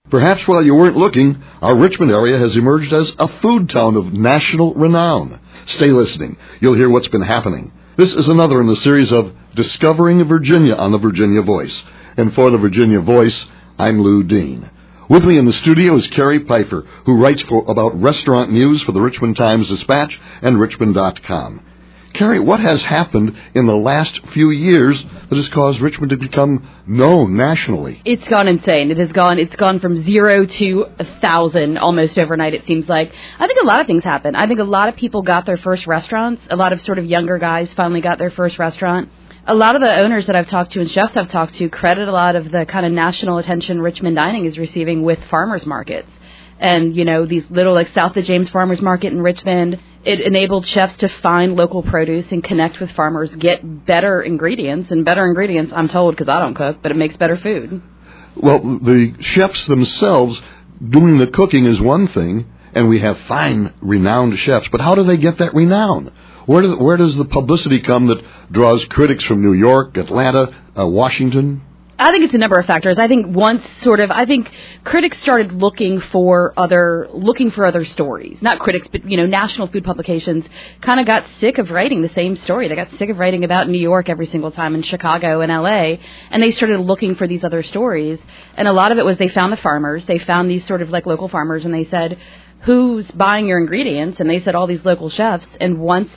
Perhaps while you weren't looking, our Richmond area has emerged as a food town of national renown. Stay listening. You'll hear what's been happening. This is another in the series of Discovering Virginia on the Virginia Voice. And for the Virginia Voice, I'm Lou Dean. With me in the studio is Carrie Pfeiffer, who writes about restaurant news for the Richmond Times-Dispatch and Richmond.com. Carrie, what has happened in the last few years that has caused Richmond to become known nationally? It's gone insane. It's gone from 0 to 1,000 almost overnight, it seems like. I think a lot of things happened. I think a lot of people got their first restaurants. A lot of sort of younger guys finally got their first restaurant. A lot of the owners that I've talked to and chefs I've talked to credit a lot of the kind of national attention Richmond dining is receiving with farmers markets. And, these little, like South of James Farmers Market in Richmond, it enabled chefs to find local produce and connect with farmers, get better ingredients. And better ingredients, I'm told, because I don't cook, but it makes better food. Well, the chefs themselves doing the cooking is one thing, and we have fine, renowned chefs. But how do they get that renown? Where does the publicity come that draws critics from New York, Atlanta, Washington? I think it's a number of factors. I think critics started looking for other stories. Not critics, but, national food publications kind of got sick of writing the same story. They got sick of writing about New York every single time, and Chicago and LA, and they started looking for these other stories. And a lot of it was they found the farmers. They found these sort of like local farmers, and they said, who's buying your ingredients? And they said all these local chefs. And once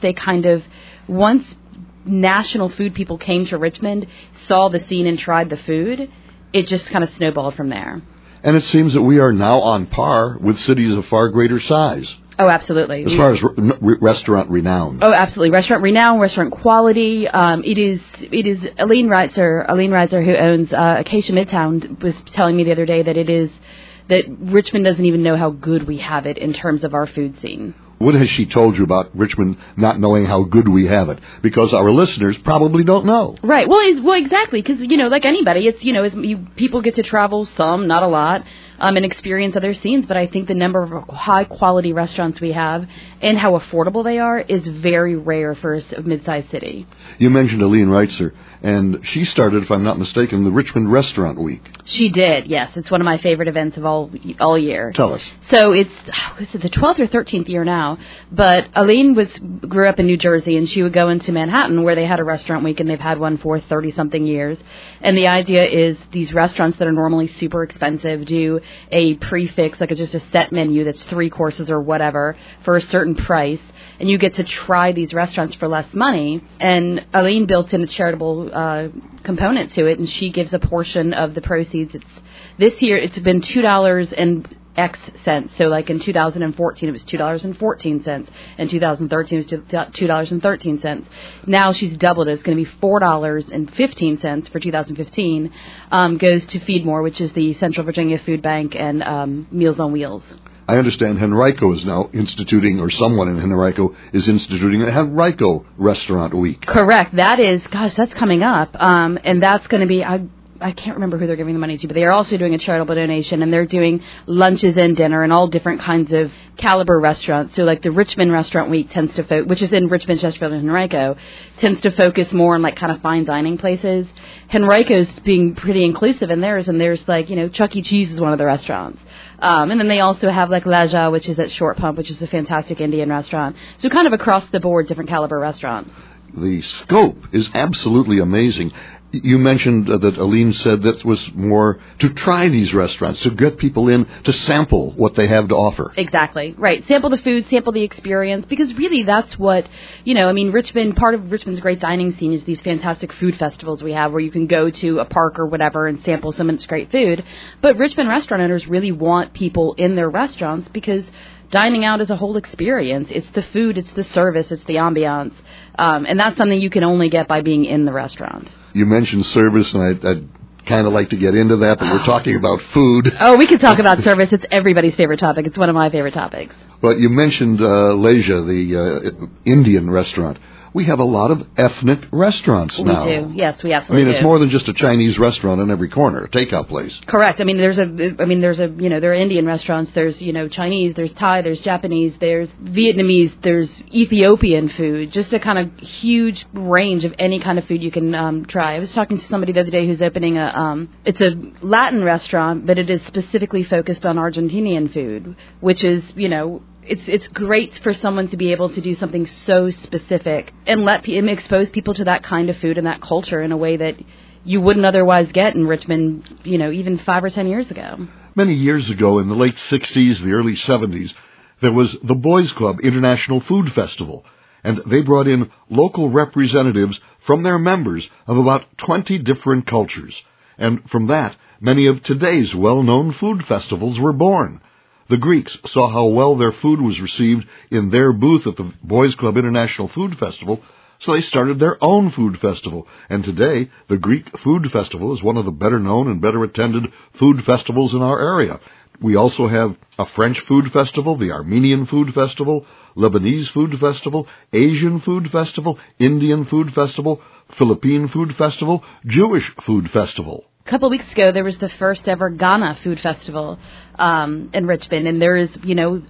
national food people came to Richmond, saw the scene and tried the food, it just kind of snowballed from there. And it seems that we are now on par with cities of far greater size. Oh, absolutely. As far as restaurant renown. Oh, absolutely. Restaurant renown, restaurant quality. It is Aline Reitzer, who owns Acacia Midtown, was telling me the other day that Richmond doesn't even know how good we have it in terms of our food scene. What has she told you about Richmond not knowing how good we have it? Because our listeners probably don't know. Right. Well, exactly. Because, like anybody, it's, people get to travel some, not a lot, and experience other scenes. But I think the number of high-quality restaurants we have and how affordable they are is very rare for a mid-sized city. You mentioned Aline Reitzer, and she started, if I'm not mistaken, the Richmond Restaurant Week. She did, yes. It's one of my favorite events of all year. Tell us. So it's the 12th or 13th year now, but Aline grew up in New Jersey, and she would go into Manhattan where they had a restaurant week, and they've had one for 30-something years. And the idea is these restaurants that are normally super expensive do a prefix, like just a set menu that's 3 courses or whatever for a certain price, and you get to try these restaurants for less money. And Aline built in a charitable component to it, and she gives a portion of the proceeds. This year it's been $2 and X cents. So like in 2014 it was $2.14. In 2013 it was $2.13. Now she's doubled it. It's going to be $4.15 for 2015. Goes to Feed More, which is the Central Virginia Food Bank, and Meals on Wheels. I understand Henrico is now instituting, or someone in Henrico is instituting a Henrico Restaurant Week. Correct. That's coming up. And that's going to be, I can't remember who they're giving the money to, but they are also doing a charitable donation, and they're doing lunches and dinner and all different kinds of caliber restaurants. So like the Richmond Restaurant Week tends to which is in Richmond, Chesterfield, and Henrico, tends to focus more on like kind of fine dining places. Henrico's being pretty inclusive in theirs, and there's like, Chuck E. Cheese is one of the restaurants. And then they also have like Laja, which is at Short Pump, which is a fantastic Indian restaurant. So kind of across the board, different caliber restaurants. The scope is absolutely amazing. You mentioned that Aline said that was more to try these restaurants, to get people in to sample what they have to offer. Exactly. Right. Sample the food, sample the experience, because really that's what, Richmond, part of Richmond's great dining scene is these fantastic food festivals we have where you can go to a park or whatever and sample some of its great food. But Richmond restaurant owners really want people in their restaurants because dining out is a whole experience. It's the food, it's the service, it's the ambiance. And that's something you can only get by being in the restaurant. You mentioned service, and I'd kind of like to get into that, but we're talking about food. Oh, we could talk about service. It's everybody's favorite topic. It's one of my favorite topics. But you mentioned Laja, the Indian restaurant. we have a lot of ethnic restaurants now. We do. Yes, we absolutely do. It's more than just a Chinese restaurant on every corner, a takeout place. Correct. There are Indian restaurants, there's, Chinese, there's Thai, there's Japanese, there's Vietnamese, there's Ethiopian food, just a kind of huge range of any kind of food you can try. I was talking to somebody the other day who's opening it's a Latin restaurant, but it is specifically focused on Argentinian food, which is, it's great for someone to be able to do something so specific and expose people to that kind of food and that culture in a way that you wouldn't otherwise get in Richmond, even 5 or 10 years ago. Many years ago, in the late 60s, the early 70s, there was the Boys Club International Food Festival, and they brought in local representatives from their members of about 20 different cultures. And from that, many of today's well-known food festivals were born. The Greeks saw how well their food was received in their booth at the Boys Club International Food Festival, so they started their own food festival. And today, the Greek Food Festival is one of the better-known and better-attended food festivals in our area. We also have a French food festival, the Armenian Food Festival, Lebanese Food Festival, Asian Food Festival, Indian Food Festival, Philippine Food Festival, Jewish Food Festival. A couple of weeks ago, there was the first ever Ghana Food Festival in Richmond, and there is,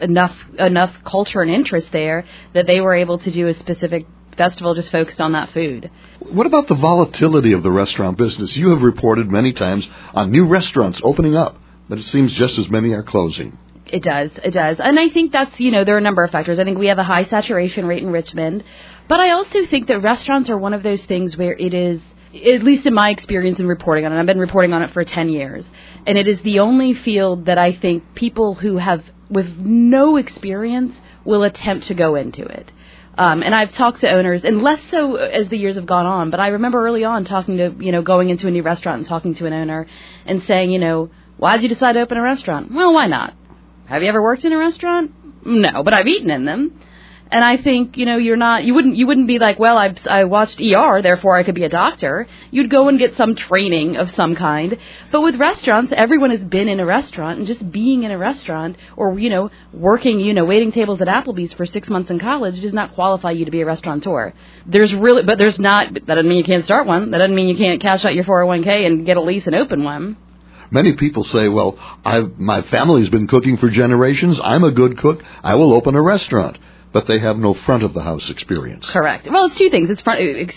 enough culture and interest there that they were able to do a specific festival just focused on that food. What about the volatility of the restaurant business? You have reported many times on new restaurants opening up, but it seems just as many are closing. It does. And I think that's, there are a number of factors. I think we have a high saturation rate in Richmond, but I also think that restaurants are one of those things where it is, at least in my experience in reporting on it, I've been reporting on it for 10 years, and it is the only field that I think people who have, with no experience, will attempt to go into it. And I've talked to owners, and less so as the years have gone on, but I remember early on talking to, going into a new restaurant and talking to an owner and saying, why did you decide to open a restaurant? Well, why not? Have you ever worked in a restaurant? No, but I've eaten in them. And I think, you wouldn't be like, well, I watched ER, therefore I could be a doctor. You'd go and get some training of some kind. But with restaurants, everyone has been in a restaurant, and just being in a restaurant or, working, waiting tables at Applebee's for 6 months in college does not qualify you to be a restaurateur. That doesn't mean you can't start one. That doesn't mean you can't cash out your 401k and get a lease and open one. Many people say, well, my family's been cooking for generations. I'm a good cook. I will open a restaurant. But they have no front-of-the-house experience. Correct. Well, it's two things. It's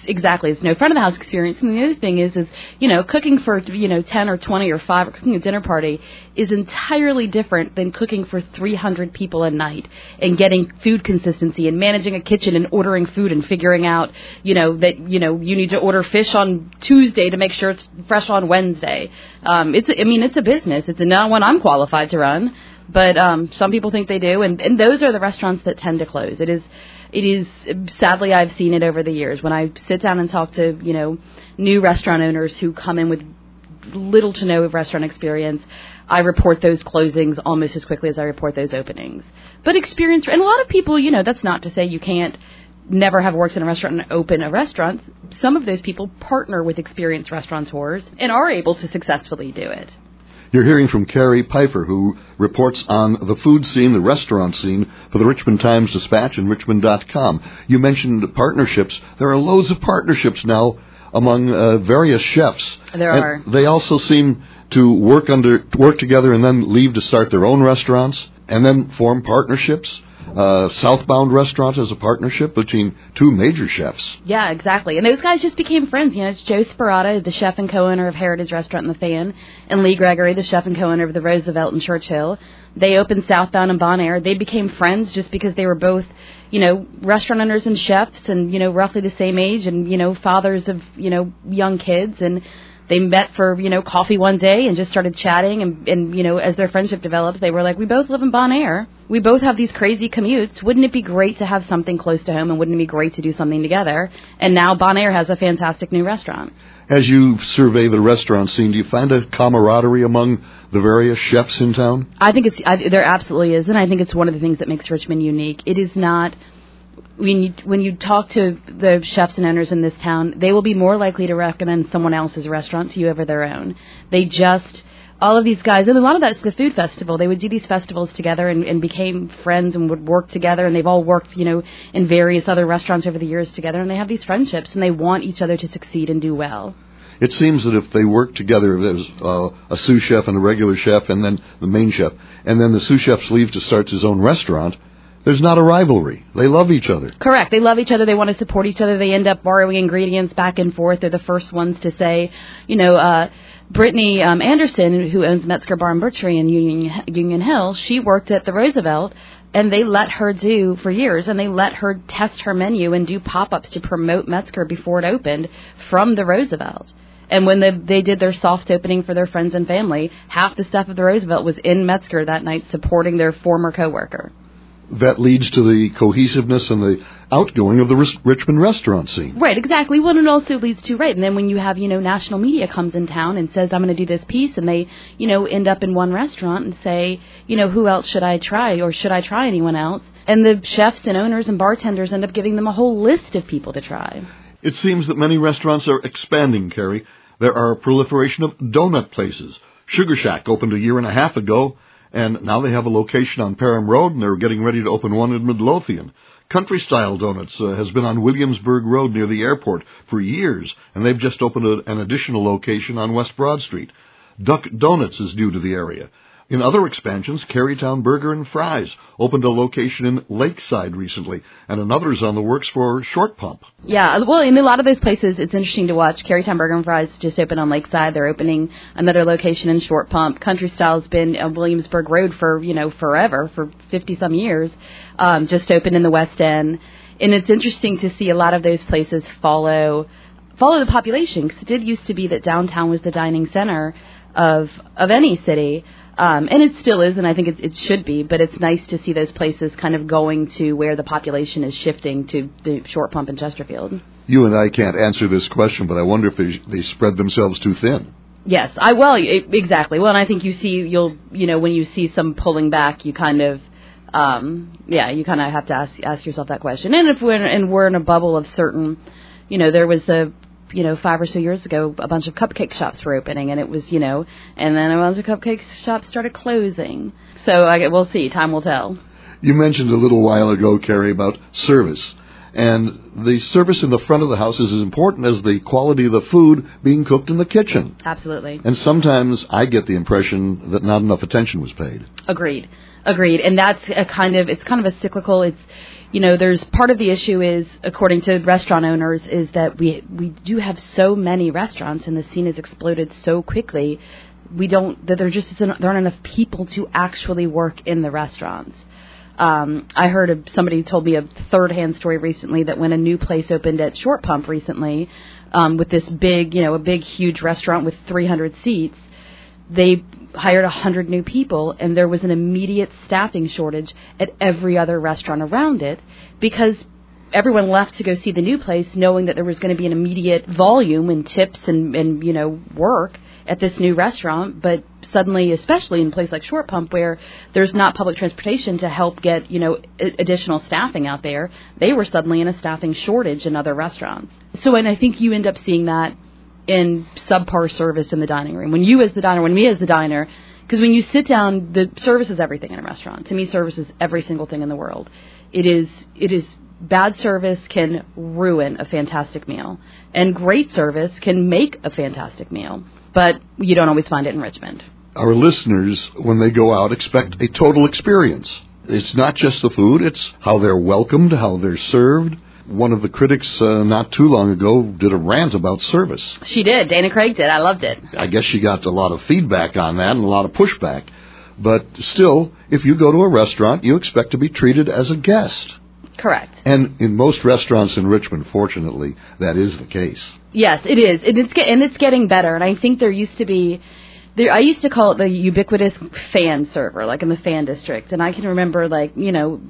no front-of-the-house experience. And the other thing is cooking for, 10 or 20 or 5 or cooking a dinner party is entirely different than cooking for 300 people a night and getting food consistency and managing a kitchen and ordering food and figuring out, that, you need to order fish on Tuesday to make sure it's fresh on Wednesday. It's a business. It's not one I'm qualified to run. But some people think they do, and those are the restaurants that tend to close. It is sadly, I've seen it over the years. When I sit down and talk to, new restaurant owners who come in with little to no restaurant experience, I report those closings almost as quickly as I report those openings. But experience, and a lot of people, that's not to say you can't never have worked in a restaurant and open a restaurant. Some of those people partner with experienced restaurateurs and are able to successfully do it. You're hearing from Carrie Pfeiffer, who reports on the food scene, the restaurant scene, for the Richmond Times-Dispatch and Richmond.com. You mentioned partnerships. There are loads of partnerships now among various chefs. There are. They also seem to work together and then leave to start their own restaurants and then form partnerships. Southbound Restaurant is a partnership between two major chefs. Yeah, exactly. And those guys just became friends. It's Joe Sparata, the chef and co-owner of Heritage Restaurant in the Fan, and Lee Gregory, the chef and co-owner of the Roosevelt in Churchill. They opened Southbound and Bon Air. They became friends just because they were both, restaurant owners and chefs and, roughly the same age and, fathers of, young kids. And they met for, coffee one day and just started chatting. And, as their friendship developed, they were like, we both live in Bon Air. We both have these crazy commutes. Wouldn't it be great to have something close to home, and wouldn't it be great to do something together? And now Bon Air has a fantastic new restaurant. As you survey the restaurant scene, do you find a camaraderie among the various chefs in town? I think there absolutely is, and I think it's one of the things that makes Richmond unique. It is not... When you talk to the chefs and owners in this town, they will be more likely to recommend someone else's restaurant to you over their own. They just all of these guys, and a lot of that's the food festival. They would do these festivals together and became friends and would work together, and they've all worked, in various other restaurants over the years together, and they have these friendships, and they want each other to succeed and do well. It seems that if they work together, there's a sous chef and a regular chef and then the main chef, and then the sous chef leaves to start his own restaurant, there's not a rivalry. They love each other. Correct. They love each other. They want to support each other. They end up borrowing ingredients back and forth. They're the first ones to say, Brittany Anderson, who owns Metzger Bar and Butchery in Union Hill, she worked at the Roosevelt, and they let her do for years, and they let her test her menu and do pop-ups to promote Metzger before it opened from the Roosevelt. And when they did their soft opening for their friends and family, half the staff of the Roosevelt was in Metzger that night supporting their former coworker. That leads to the cohesiveness and the outgoing of the Richmond restaurant scene. Right, exactly. Well, it also leads to, and then when you have, national media comes in town and says, I'm going to do this piece, and they, end up in one restaurant and say, who else should I try, or should I try anyone else? And the chefs and owners and bartenders end up giving them a whole list of people to try. It seems that many restaurants are expanding, Carrie. There are a proliferation of donut places. Sugar Shack opened a year and a half ago, and now they have a location on Parham Road, and they're getting ready to open one in Midlothian. Country Style Donuts has been on Williamsburg Road near the airport for years, and they've just opened an additional location on West Broad Street. Duck Donuts is new to the area. In other expansions, Carytown Burger and Fries opened a location in Lakeside recently, and another is on the works for Short Pump. Yeah, well, in a lot of those places, it's interesting to watch. Carytown Burger and Fries just opened on Lakeside. They're opening another location in Short Pump. Country Style's been on Williamsburg Road for, forever, for 50-some years, just opened in the West End. And it's interesting to see a lot of those places follow the population, because it did used to be that downtown was the dining center of any city. And it still is, and I think it should be, but it's nice to see those places kind of going to where the population is shifting to the Short Pump in Chesterfield. You and I can't answer this question, but I wonder if they spread themselves too thin. Yes, exactly. Well, and I think when you see some pulling back, you kind of, you kind of have to ask yourself that question. And if we're in a bubble of certain, there was 5 or so years ago, a bunch of cupcake shops were opening, and it was, and then a bunch of cupcake shops started closing. So we'll see. Time will tell. You mentioned a little while ago, Carrie, about service. And the service in the front of the house is as important as the quality of the food being cooked in the kitchen. Absolutely. And sometimes I get the impression that not enough attention was paid. Agreed. And that's it's kind of a cyclical, there's part of the issue is, according to restaurant owners, is that we do have so many restaurants and the scene has exploded so quickly. There aren't enough people to actually work in the restaurants. I heard somebody told me a third-hand story recently that when a new place opened at Short Pump recently, with this big, huge restaurant with 300 seats, they hired 100 new people, and there was an immediate staffing shortage at every other restaurant around it because everyone left to go see the new place knowing that there was going to be an immediate volume in tips and work at this new restaurant. But suddenly, especially in a place like Short Pump where there's not public transportation to help get, additional staffing out there, they were suddenly in a staffing shortage in other restaurants. So, and I think you end up seeing that in subpar service in the dining room. When me as the diner, because when you sit down, the service is everything in a restaurant. To me, service is every single thing in the world. It is bad service can ruin a fantastic meal, and great service can make a fantastic meal, but you don't always find it in Richmond. Our listeners, when they go out, expect a total experience. It's not just the food, it's how they're welcomed, how they're served. One of the critics not too long ago did a rant about service. She did. Dana Craig did. I loved it. I guess she got a lot of feedback on that and a lot of pushback. But still, if you go to a restaurant, you expect to be treated as a guest. Correct. And in most restaurants in Richmond, fortunately, that is the case. Yes, it is. It's getting better. And I think there used to be... I used to call it the ubiquitous fan server, like in the fan district. And I can remember, I went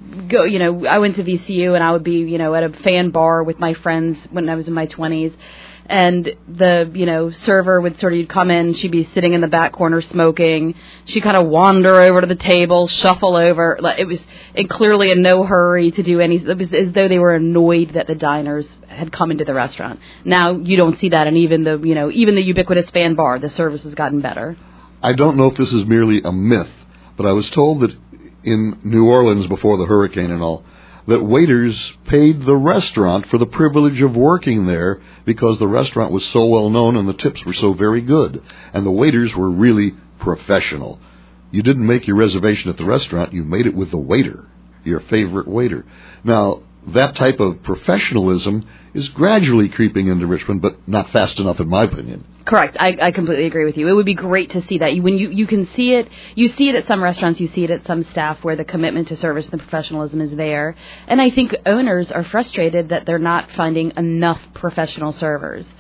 to VCU and I would be, at a fan bar with my friends when I was in my 20s. And the, server would you'd come in, she'd be sitting in the back corner smoking. She'd kind of wander over to the table, shuffle over. It was clearly in no hurry to do anything. It was as though they were annoyed that the diners had come into the restaurant. Now you don't see that, and even the ubiquitous fan bar, the service has gotten better. I don't know if this is merely a myth, but I was told that in New Orleans before the hurricane and all, that waiters paid the restaurant for the privilege of working there because the restaurant was so well known and the tips were so very good. And the waiters were really professional. You didn't make your reservation at the restaurant, you made it with the waiter, your favorite waiter. Now, that type of professionalism is gradually creeping into Richmond, but not fast enough in my opinion. Correct. I completely agree with you. It would be great to see that. When you can see it, you see it at some restaurants, you see it at some staff where the commitment to service and the professionalism is there. And I think owners are frustrated that they're not finding enough professional servers.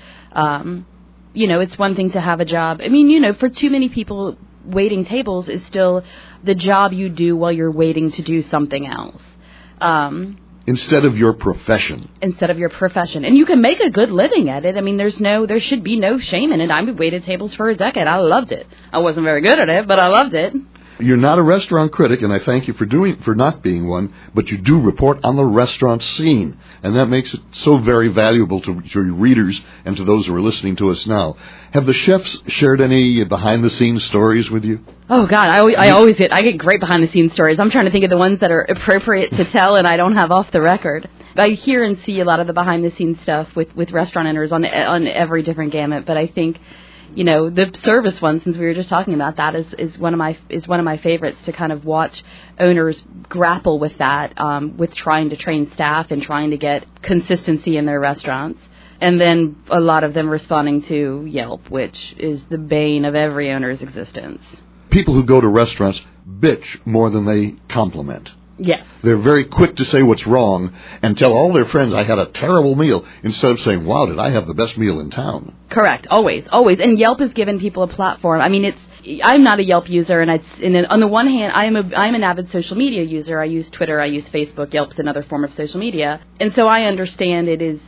It's one thing to have a job. I mean, for too many people, waiting tables is still the job you do while you're waiting to do something else. Instead of your profession. And you can make a good living at it. I mean, there should be no shame in it. I waited tables for a decade. I loved it. I wasn't very good at it, but I loved it. You're not a restaurant critic, and I thank you for not being one, but you do report on the restaurant scene, and that makes it so very valuable to your readers and to those who are listening to us now. Have the chefs shared any behind-the-scenes stories with you? Oh, God, I get great behind-the-scenes stories. I'm trying to think of the ones that are appropriate to tell and I don't have off the record. I hear and see a lot of the behind-the-scenes stuff with restaurant owners on every different gamut, but I think the service one, since we were just talking about that, is one of my favorites to kind of watch owners grapple with that, with trying to train staff and trying to get consistency in their restaurants. And then a lot of them responding to Yelp, which is the bane of every owner's existence. People who go to restaurants bitch more than they compliment. Yes. They're very quick to say what's wrong and tell all their friends, I had a terrible meal, instead of saying, wow, did I have the best meal in town? Correct. Always. And Yelp has given people a platform. I mean, I'm not a Yelp user, and on the one hand, I'm an avid social media user. I use Twitter, I use Facebook. Yelp's another form of social media. And so I understand it is,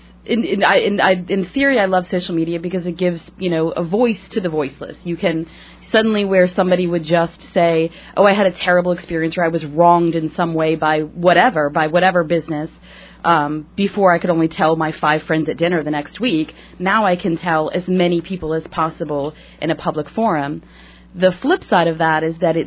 in theory, I love social media because it gives, a voice to the voiceless. You can suddenly, where somebody would just say, oh, I had a terrible experience or I was wronged in some way by whatever business, before I could only tell my 5 friends at dinner the next week. Now I can tell as many people as possible in a public forum. The flip side of that is that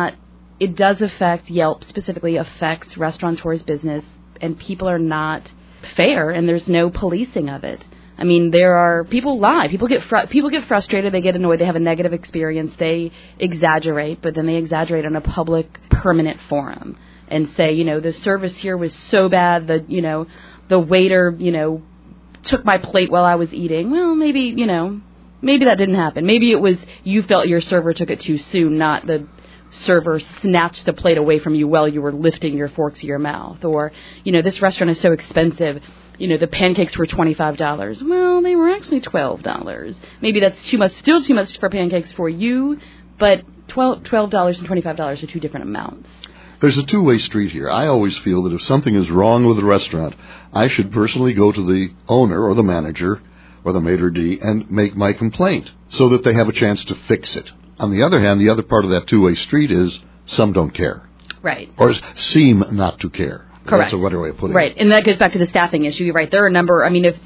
it does affect, Yelp specifically affects restaurateurs' business, and people are not fair, and there's no policing of it. I mean, people lie. People get frustrated. They get annoyed. They have a negative experience. They exaggerate, but then they exaggerate on a public, permanent forum and say, the service here was so bad that, the waiter, took my plate while I was eating. Well, maybe that didn't happen. Maybe it was you felt your server took it too soon, not the server snatched the plate away from you while you were lifting your fork to your mouth. Or, this restaurant is so expensive. The pancakes were $25. Well, they were actually $12. Maybe that's still too much for pancakes for you, but $12 and $25 are two different amounts. There's a two-way street here. I always feel that if something is wrong with a restaurant, I should personally go to the owner or the manager or the maitre d' and make my complaint so that they have a chance to fix it. On the other hand, the other part of that two-way street is some don't care. Right. Or seem not to care. Correct. That's a better way of putting it. Right. And that goes back to the staffing issue. You're right. There are a number,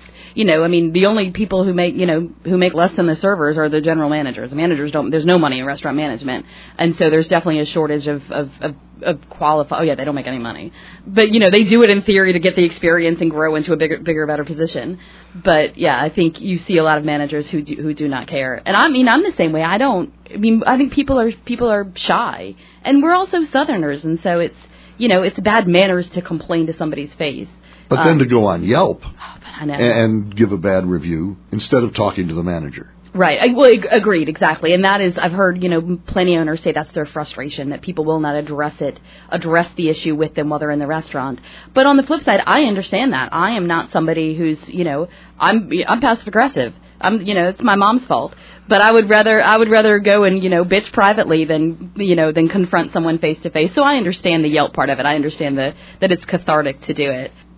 the only people who make less than the servers are the general managers. The managers there's no money in restaurant management. And so there's definitely a shortage of qualified. Oh yeah, they don't make any money. But, they do it in theory to get the experience and grow into a bigger, better position. But yeah, I think you see a lot of managers who do not care. And I'm the same way. I think people are shy. And we're also Southerners, and so it's bad manners to complain to somebody's face. But then to go on Yelp I know. and give a bad review instead of talking to the manager. Right. Agreed, exactly. And that is, I've heard, plenty of owners say that's their frustration, that people will not address the issue with them while they're in the restaurant. But on the flip side, I understand that. I am not somebody who's, I'm passive aggressive. It's my mom's fault. But I would rather go and, bitch privately than confront someone face to face. So I understand the Yelp part of it. I understand that it's cathartic to do it.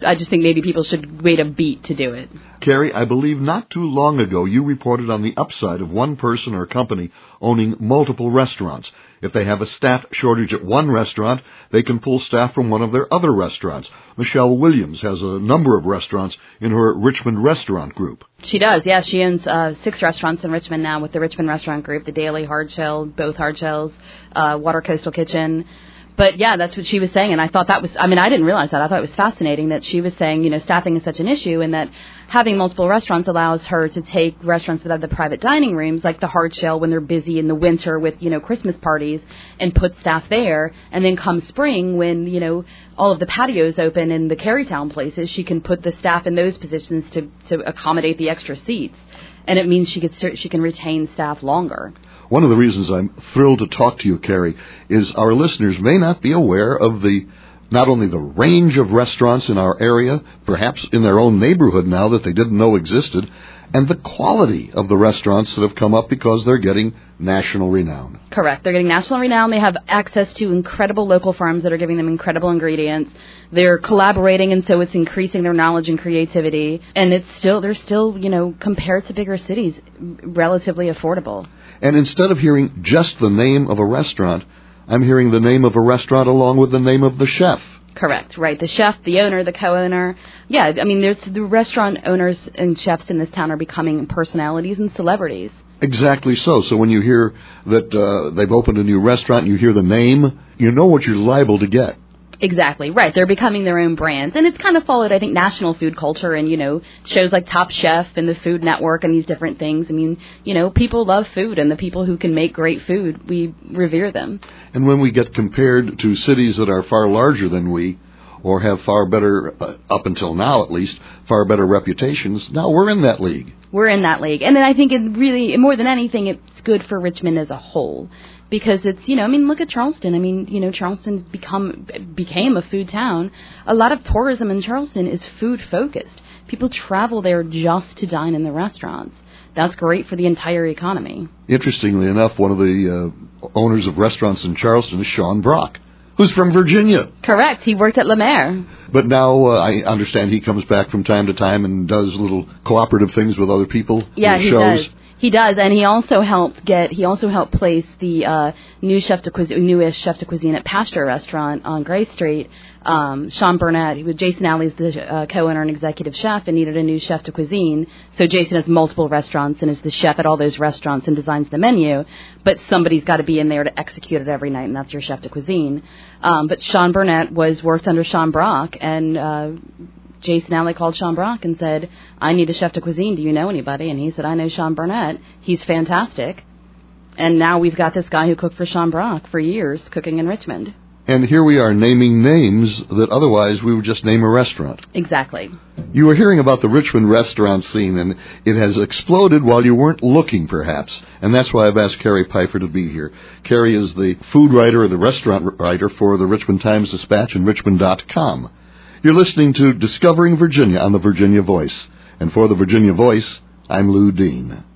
I just think maybe people should wait a beat to do it. Carrie, I believe not too long ago you reported on the upside of one person or company owning multiple restaurants. If they have a staff shortage at one restaurant, they can pull staff from one of their other restaurants. Michelle Williams has a number of restaurants in her Richmond Restaurant Group. She does, yeah. She owns 6 restaurants in Richmond now with the Richmond Restaurant Group, the Daily, Hard Shell, both Hard Shells, Water Coastal Kitchen. But, yeah, that's what she was saying, and I thought that was, I didn't realize that. I thought it was fascinating that she was saying, staffing is such an issue, and that having multiple restaurants allows her to take restaurants that have the private dining rooms, like the Hard Shell when they're busy in the winter with, Christmas parties, and put staff there. And then come spring when, all of the patios open in the Carytown places, she can put the staff in those positions to accommodate the extra seats. And it means she can retain staff longer. One of the reasons I'm thrilled to talk to you, Carrie, is our listeners may not be aware of not only the range of restaurants in our area, perhaps in their own neighborhood now that they didn't know existed, and the quality of the restaurants that have come up because they're getting national renown. Correct. They're getting national renown. They have access to incredible local farms that are giving them incredible ingredients. They're collaborating, and so it's increasing their knowledge and creativity. And they're still, compared to bigger cities, relatively affordable. And instead of hearing just the name of a restaurant, I'm hearing the name of a restaurant along with the name of the chef. Correct, right. The chef, the owner, the co-owner. Yeah, there's the restaurant owners and chefs in this town are becoming personalities and celebrities. Exactly so. So when you hear that they've opened a new restaurant and you hear the name, you know what you're liable to get. Exactly, right. They're becoming their own brands. And it's kind of followed, I think, national food culture and, shows like Top Chef and the Food Network and these different things. People love food, and the people who can make great food, we revere them. And when we get compared to cities that are far larger than we, or have far better, up until now at least, far better reputations, now we're in that league. We're in that league. And then I think it really, more than anything, it's good for Richmond as a whole. Because it's, look at Charleston. Charleston became a food town. A lot of tourism in Charleston is food-focused. People travel there just to dine in the restaurants. That's great for the entire economy. Interestingly enough, one of the owners of restaurants in Charleston is Sean Brock, who's from Virginia. Correct. He worked at Le Maire. But now I understand he comes back from time to time and does little cooperative things with other people. Yeah, he shows. does. He does, and he also helped place the newest chef de cuisine at Pasture Restaurant on Gray Street. Sean Burnett, Jason Alley's the co-owner and executive chef, and needed a new chef de cuisine. So Jason has multiple restaurants and is the chef at all those restaurants and designs the menu. But somebody's got to be in there to execute it every night, and that's your chef de cuisine. But Sean Burnett worked under Sean Brock, and Jason Alley called Sean Brock and said, I need a chef de cuisine. Do you know anybody? And he said, I know Sean Burnett. He's fantastic. And now we've got this guy who cooked for Sean Brock for years, cooking in Richmond. And here we are naming names that otherwise we would just name a restaurant. Exactly. You were hearing about the Richmond restaurant scene, and it has exploded while you weren't looking, perhaps. And that's why I've asked Carrie Piper to be here. Carrie is the food writer or the restaurant writer for the Richmond Times-Dispatch and Richmond.com. You're listening to Discovering Virginia on the Virginia Voice. And for the Virginia Voice, I'm Lou Dean.